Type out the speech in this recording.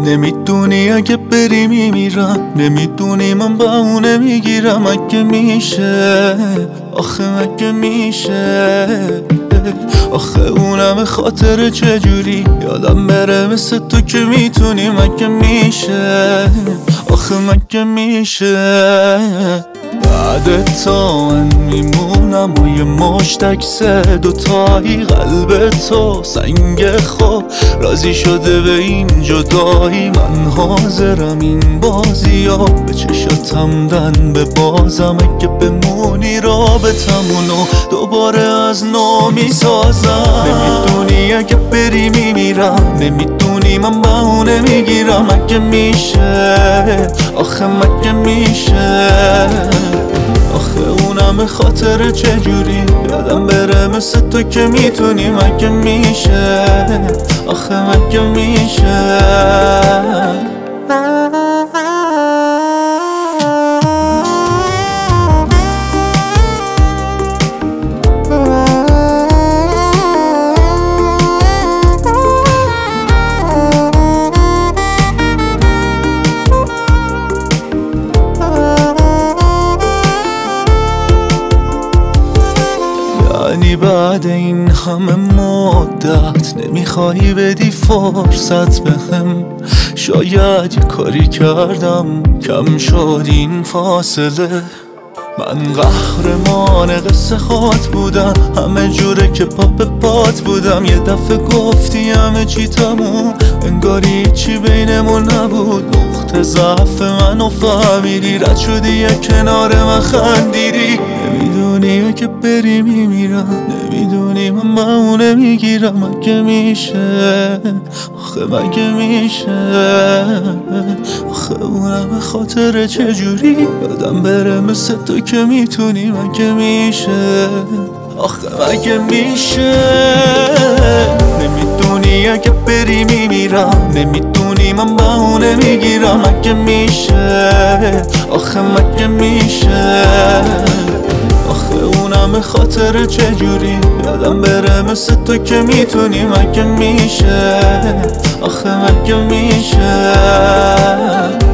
نمیدونی اگه بری میمیرم، نمیدونی من بهونه میگیرم. اگه میشه، آخه اگه میشه، آخه اونم خاطر چجوری یادم بره مثل تو که میتونی. مگه میشه، آخه مگه میشه. بعد تا من میمونم و یه مشتکس دوتایی. قلب تو سنگ خواب راضی شده به این جدایی. من حاضرم این بازی ها به چشاتم دن به بازم. اگه بمونی رابطمونو دوباره از نو میسازم. نمیدونی اگه بری میمیرم، نمیدونی من بهونه میگیرم. اگه میشه، آخه مگه میشه، آخه اونم خاطر چجوری یادم بره مثل تو که میتونی. مگه میشه، آخه مگه میشه. یعنی بعد این همه مدت نمیخوای بدی فرصت بهم. شاید یه کاری کردم کم شد این فاصله. من قهرمان قصه خات بودم، همه جوره که پا به پات بودم. یه دفعه گفتی همه چی تموم، انگاری چی بینمون نبود. نقطه ضعف منو فهمیدی، رد شدی یه کنار من خندیدی. نمیدونی اگه بری میمیرم، نمیدونی من بهونه میگیرم. مگه میشه، آخه مگه میشه، آخه اونم خاطر چجوری یادم بره مثل تو که میتونی. مگه میشه، آخه مگه میشه. نمیدونی اگه بری میمیرم، نمیدونی من بهونه میگیرم. مگه میشه، آخه مگه میشه، آخه اونم خاطر چجوری یادم بره مثل تو که میتونی. مگه میشه، آخه مگه میشه.